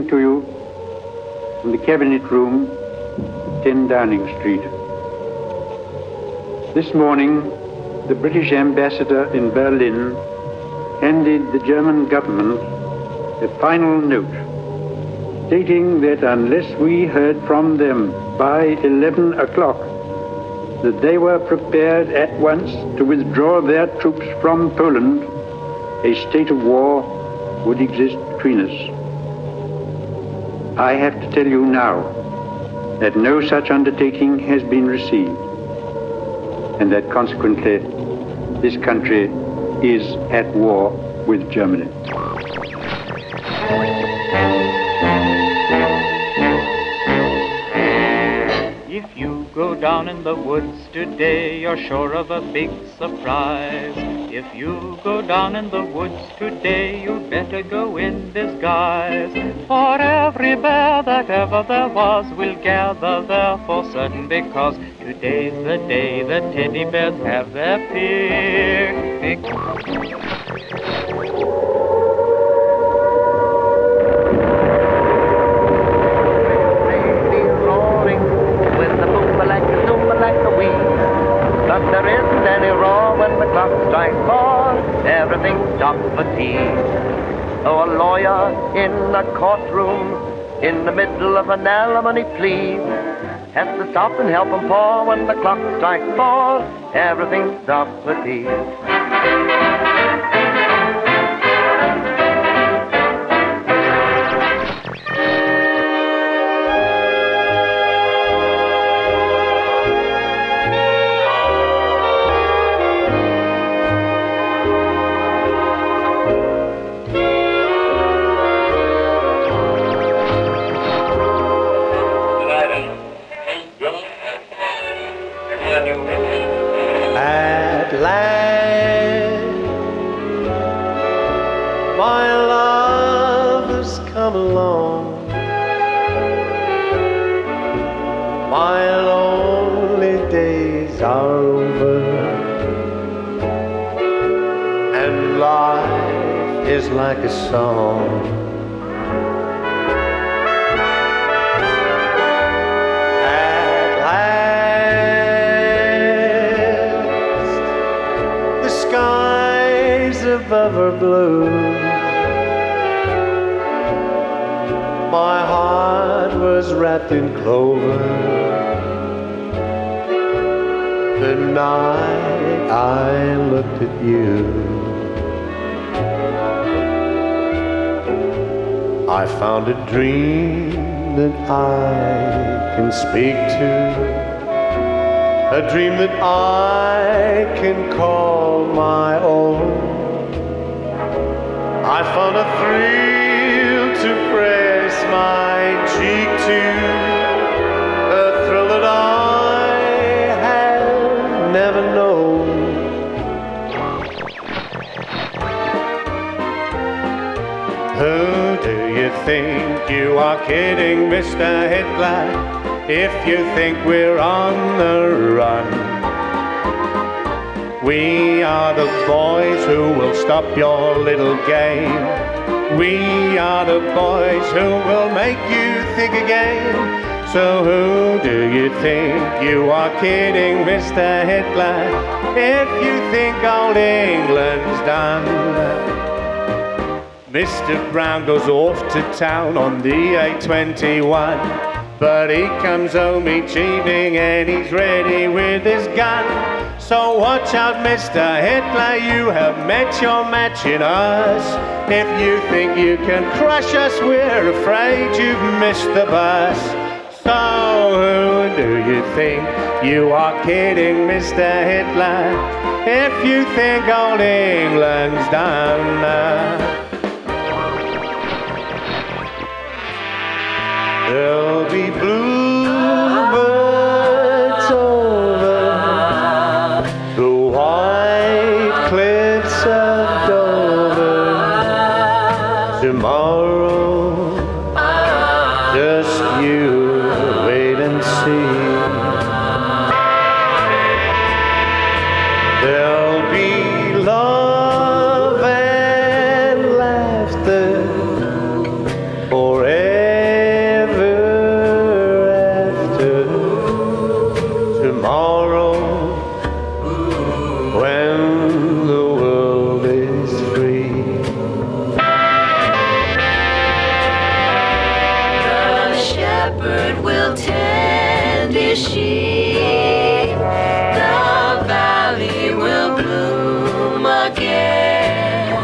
speaking to you from the Cabinet Room, 10 Downing Street. This morning, the British ambassador in Berlin handed the German government a final note stating that unless we heard from them by 11 o'clock, that they were prepared at once to withdraw their troops from Poland, a state of war would exist between us. I have to tell you now that no such undertaking has been received, and that consequently this country is at war with Germany. If you go down in the woods today, you're sure of a big surprise. If you go down in the woods today, you'd better go in disguise. For every bear that ever there was will gather there for certain, because today's the day the teddy bears have their picnic. But there isn't any roar when the clock strikes 4. Everything stops for tea. Oh, a lawyer in a courtroom in the middle of an alimony plea has to stop and help him pour when the clock strikes 4. Everything stops for tea. At last, my love has come along. My lonely days are over, and life is like a song. Above are blue. My heart was wrapped in clover the night I looked at you. I found a dream that I can speak to, a dream that I can call my own. I found a thrill to press my cheek to, a thrill that I have never known. Who do you think you are kidding, Mr. Hitler, if you think we're on the run? We are the boys who will stop your little game. We are the boys who will make you think again. So who do you think you are kidding, Mr. Hitler, if you think old England's done? Mr. Brown goes off to town on the A21, but he comes home each evening and he's ready with his gun. So watch out, Mr. Hitler, you have met your match in us. If you think you can crush us, we're afraid you've missed the bus. So who do you think you are kidding, Mr. Hitler, if you think old England's done? There'll be bluebirds over the white cliffs of Dover tomorrow. Just you wait and see. There'll be love and laughter forever. shepherd will tend his sheep. The valley will bloom again.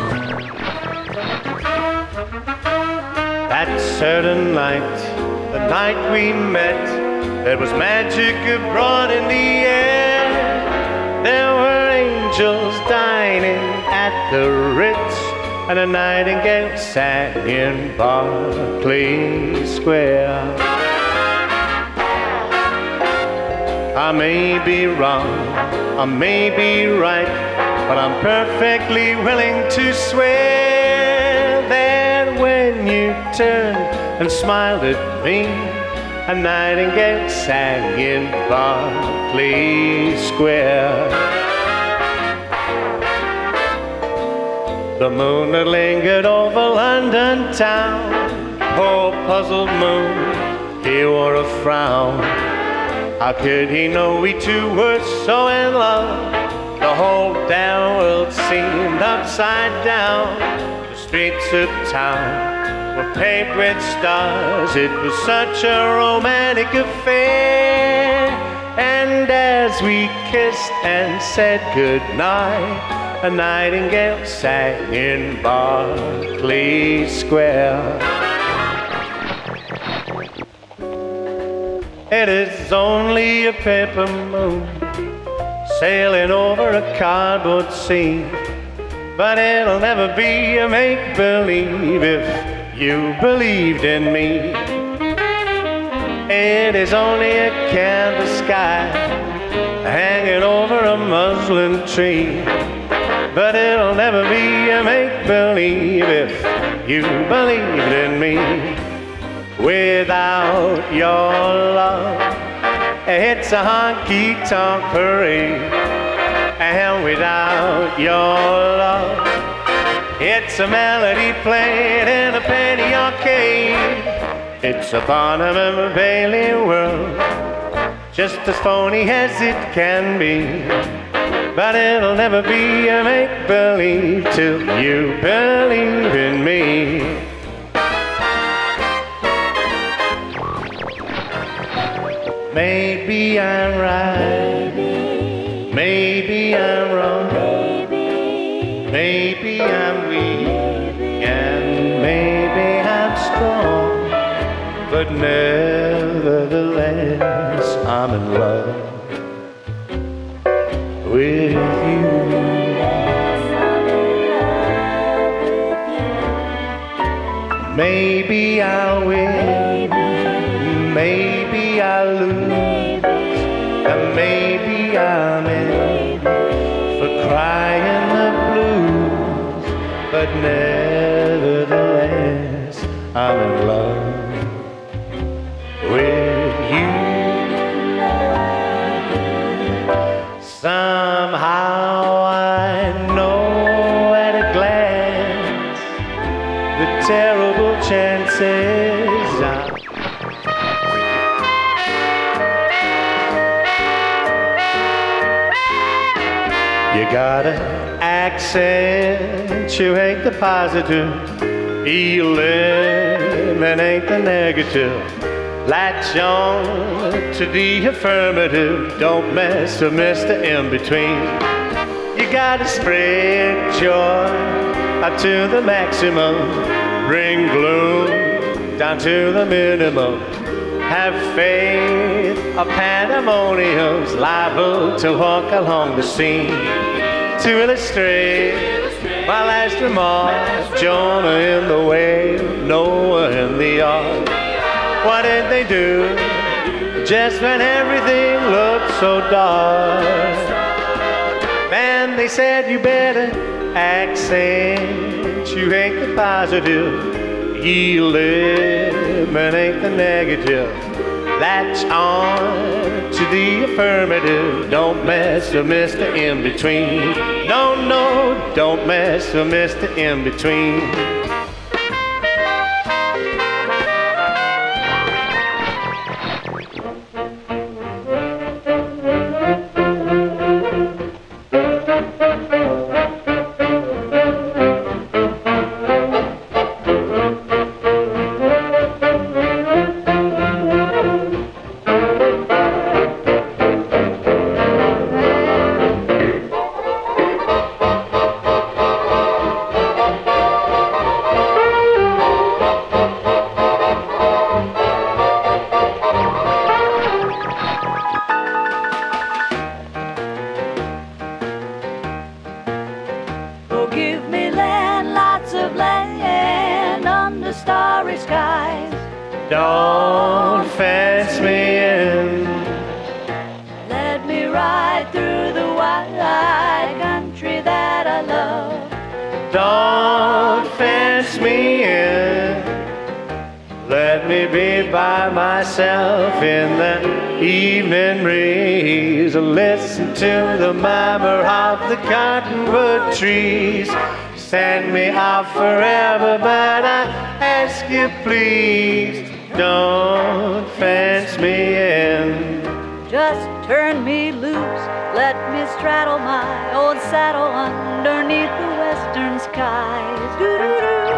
That certain night, the night we met, there was magic abroad in the air. There were angels dining at the Ritz, and a nightingale sang in Berkeley Square. I may be wrong, I may be right, but I'm perfectly willing to swear that when you turned and smiled at me, a nightingale sang in Berkeley Square. The moon that lingered over London town, poor puzzled moon, he wore a frown. How could he know we two were so in love? The whole damn world seemed upside down. The streets of town were paved with stars. It was such a romantic affair. And as we kissed and said goodnight, a nightingale sang in Berkeley Square. It is only a paper moon sailing over a cardboard sea, but it'll never be a make-believe if you believed in me. It is only a canvas sky hanging over a muslin tree, but it'll never be a make-believe if you believed in me. Without your love, it's a honky-tonk parade. And without your love, it's a melody played in a penny arcade. It's a Barnum and Bailey world, just as phony as it can be. But it'll never be a make-believe till you believe in me. Maybe I'm right, maybe I'm wrong, maybe I'm weak, and maybe I'm strong, but nevertheless I'm in love with you. Maybe I'll win, maybe I'll lose, and maybe I'm in for crying the blues, but nevertheless I'm in love with you. Somehow I know at a glance the terrible chances are. You got an accentuate the positive, eliminate the negative. Latch on to the affirmative. Don't mess with Mr. In-Between. You gotta spread joy up to the maximum. Bring gloom down to the minimum. Have faith, a pandemonium's liable to walk along the scene. To illustrate my last remark, Jonah in the whale, Noah in the ark. What did they do just when everything looked so dark? Man, they said you better accentuate the positive, eliminate the negative. Latch on to the affirmative. Don't mess with Mr. In-Between. No, no, don't mess with Mr. In-Between. Don't fence me in. Let me ride through the wide country that I love. Don't fence me in. Let me be by myself in the evening breeze. Listen to the murmur of the cottonwood trees. Send me out forever, but I ask you please, don't fence me in. Just turn me loose, let me straddle my old saddle underneath the western skies. Doo-doo-doo.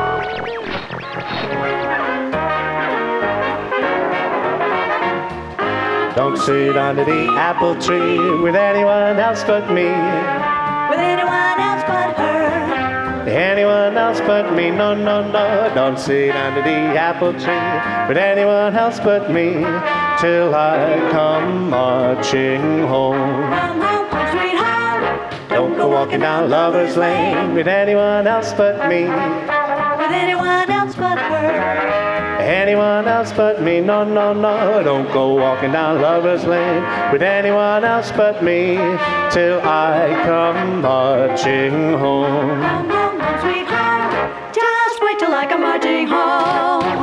Don't sit under the apple tree with anyone else but me. With anyone else but her. Anyone else but me, no, no, no. Don't sit under the apple tree with anyone else but me till I come marching home. Come home, sweet home. Don't go walking down Lover's Lane with anyone else but me. With anyone else but her. Anyone else but me, no, no, no. Don't go walking down Lover's Lane with anyone else but me till I come marching home. Come home, sweet home. Just wait till I come marching home.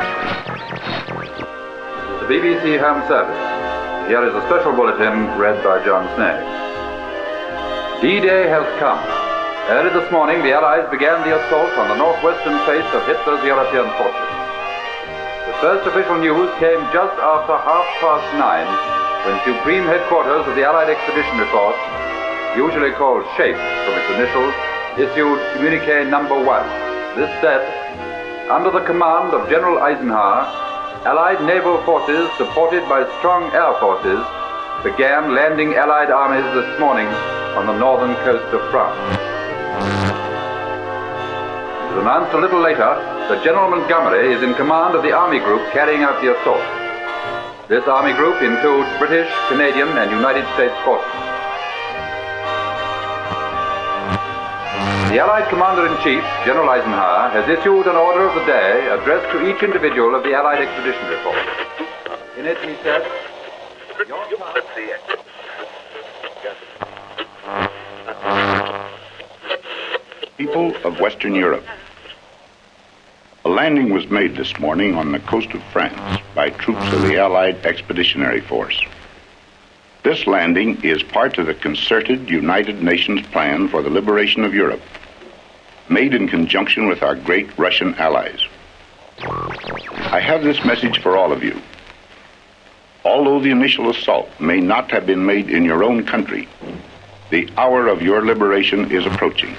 The BBC Home Service. Here is a special bulletin read by John Snag. D-Day has come. Early this morning, the Allies began the assault on the northwestern face of Hitler's European forces. The first official news came just after 9:30, when Supreme Headquarters of the Allied Expeditionary Force, usually called SHAPE from its initials, issued Communique Number 1. This said, under the command of General Eisenhower, Allied naval forces, supported by strong air forces, began landing Allied armies this morning on the northern coast of France. It was announced a little later that General Montgomery is in command of the army group carrying out the assault. This army group includes British, Canadian, and United States forces. The Allied Commander-in-Chief, General Eisenhower, has issued an order of the day addressed to each individual of the Allied Expeditionary Force. In it, he said, People of Western Europe. A landing was made this morning on the coast of France by troops of the Allied Expeditionary Force. This landing is part of the concerted United Nations plan for the liberation of Europe, made in conjunction with our great Russian allies. I have this message for all of you. Although the initial assault may not have been made in your own country, the hour of your liberation is approaching.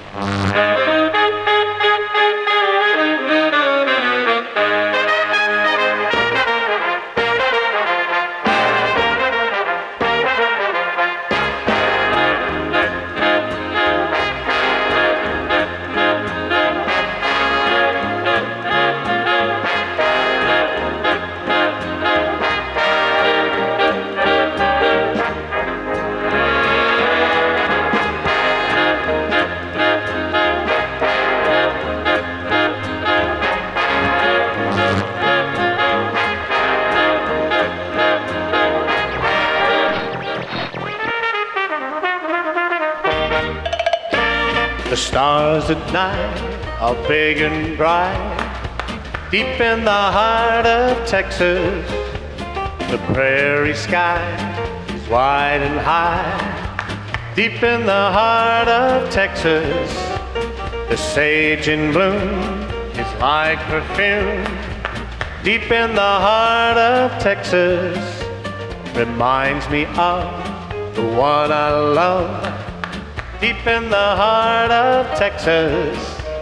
The stars at night are big and bright. Deep in the heart of Texas, the prairie sky is wide and high. Deep in the heart of Texas, the sage in bloom is like perfume. Deep in the heart of Texas, reminds me of the one I love. Deep in the heart of Texas.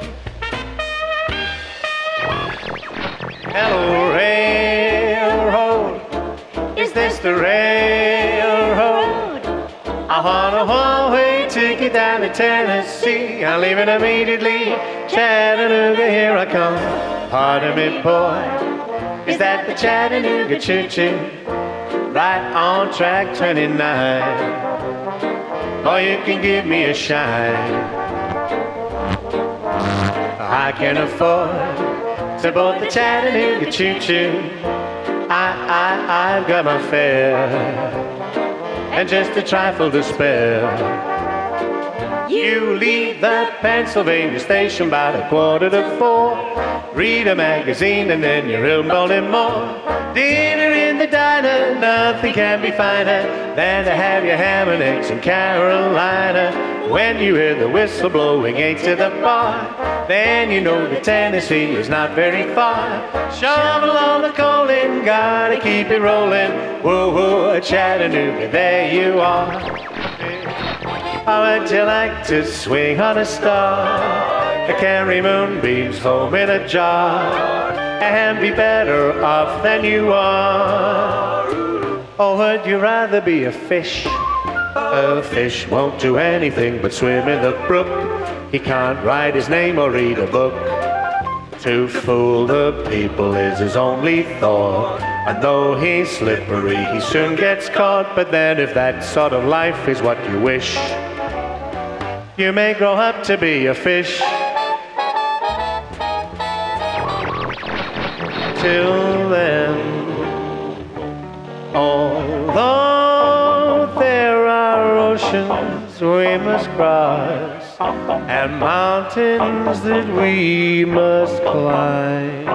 Hello, railroad. Is this the railroad? I want a one-way ticket down to Tennessee. I'm leaving immediately. Chattanooga, here I come. Pardon me, boy. Is that the Chattanooga choo-choo? Right on track 29. Or you can give me a shine. I can afford to board the Chattanooga choo-choo. I've got my fare, and just a trifle to spare. You leave that Pennsylvania station by the 3:45. Read a magazine and then you're in Baltimore. Dinner in the diner, nothing can be finer than to have your ham and eggs in Carolina. When you hear the whistle blowing 8 to the bar, then you know that Tennessee is not very far. Shovel all the coal in, gotta keep it rolling. Whoa, whoa, Chattanooga, there you are. How would you like to swing on a star, carry moonbeams home in a jar, and be better off than you are? Or would you rather be a fish? A fish won't do anything but swim in the brook. He can't write his name or read a book. To fool the people is his only thought, and though he's slippery, he soon gets caught. But then if that sort of life is what you wish, you may grow up to be a fish. Till then, although there are oceans we must cross and mountains that we must climb,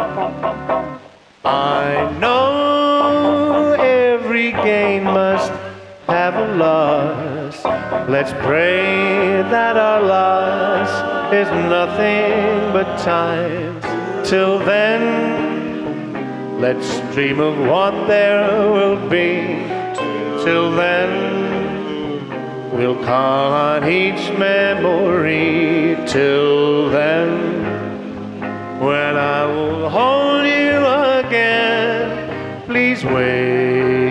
I know every gain must have a loss. Let's pray that our loss is nothing but time. Till then, let's dream of what there will be. Till then, we'll call on each memory. Till then, when I will hold you again, please wait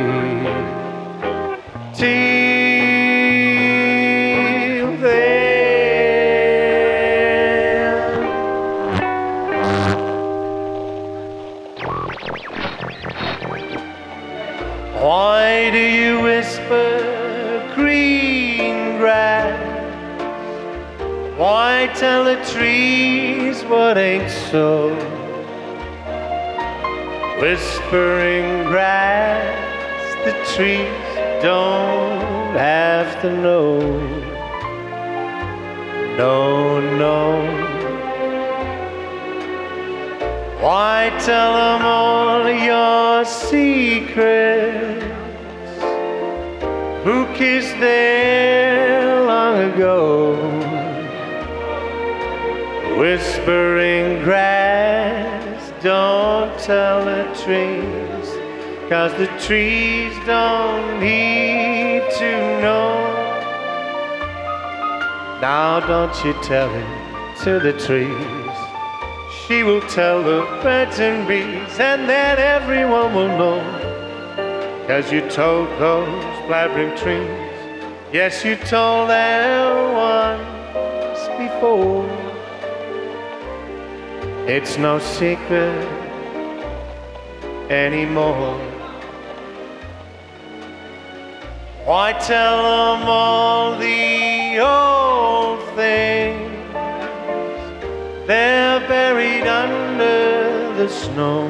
till then. Why do you whisper green grass? Why tell the trees what ain't so? Whispering grass, the trees don't have to know. No, no. Why tell them all your secrets? Who kissed there long ago? Whispering grass, don't tell the trees, 'cause the trees don't need to know. Now don't you tell it to the trees. She will tell the birds and bees, and then everyone will know. 'Cause you told those blabbering trees, yes, you told them once before. It's no secret anymore. Why tell them all the old things? They're buried under the snow.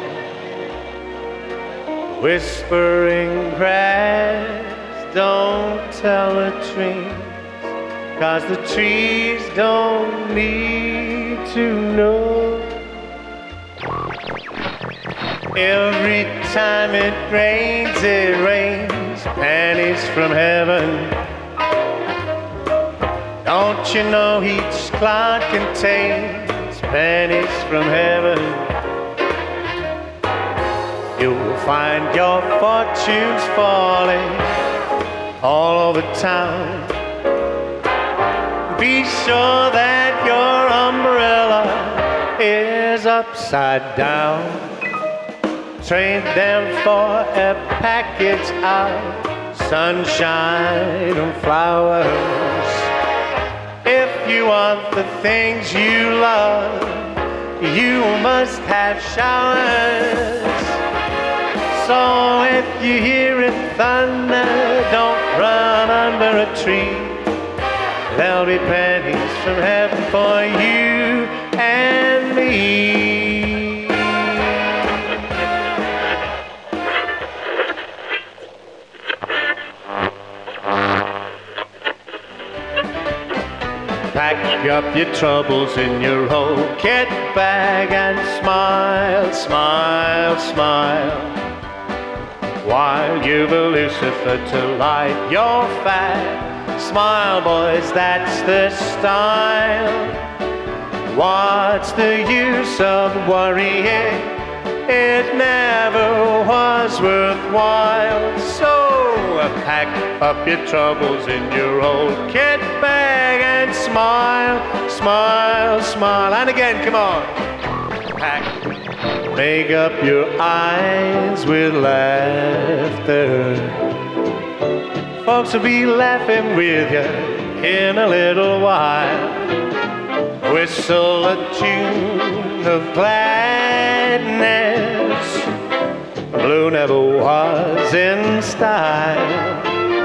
Whispering grass, don't tell the trees, 'cause the trees don't need to know. Every time it rains pennies from heaven. Don't you know each cloud contains pennies from heaven? You'll find your fortunes falling all over town. Be sure that your umbrella is upside down. Trade them for a package of sunshine and flowers. If you want the things you love, you must have showers. So if you hear it thunder, don't run under a tree. There'll be pennies from heaven for you and me. Pack up your troubles in your old kit bag and smile, smile, smile, while you've a Lucifer to light your fire. Smile, boys, that's the style. What's the use of worrying? It never was worthwhile. So pack up your troubles in your old kit bag and smile, smile, smile. And again, come on. Pack. Make up your eyes with laughter. Folks will be laughing with you in a little while. Whistle a tune of gladness. Blue never was in style,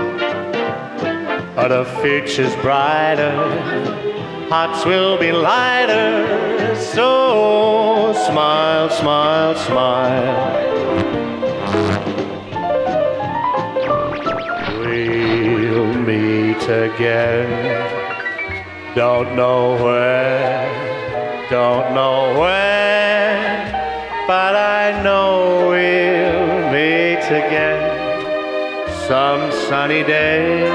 but the future's brighter. Hearts will be lighter. So smile, smile, smile. We'll meet again. Don't know where, don't know when, but I know we'll meet again some sunny day.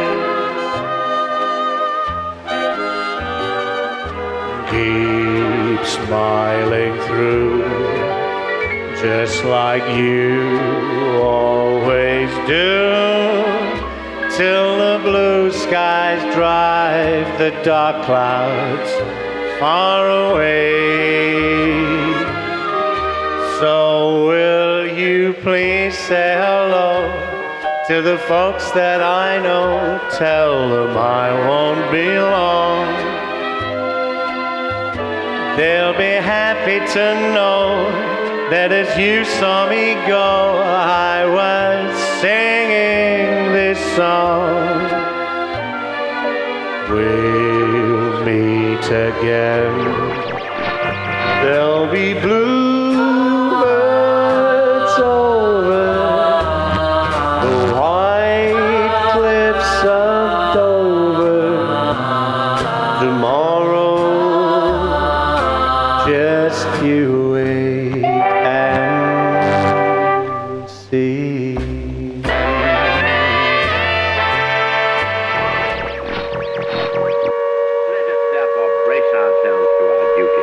Keep smiling through, just like you always do, till the blue skies drive the dark clouds far away. So will you please say hello to the folks that I know? Tell them I won't be long. They'll be happy to know that as you saw me go, I was singing this song. We'll meet again. There'll be bluebirds over the white cliffs of Dover. Tomorrow, just you wait and see. Let us therefore brace ourselves to our duty.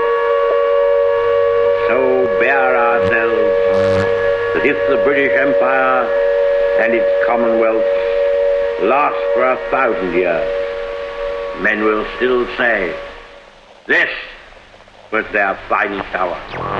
So bear ourselves that if the British Empire and its Commonwealth last for 1,000 years, men will still say, this was their finest hour.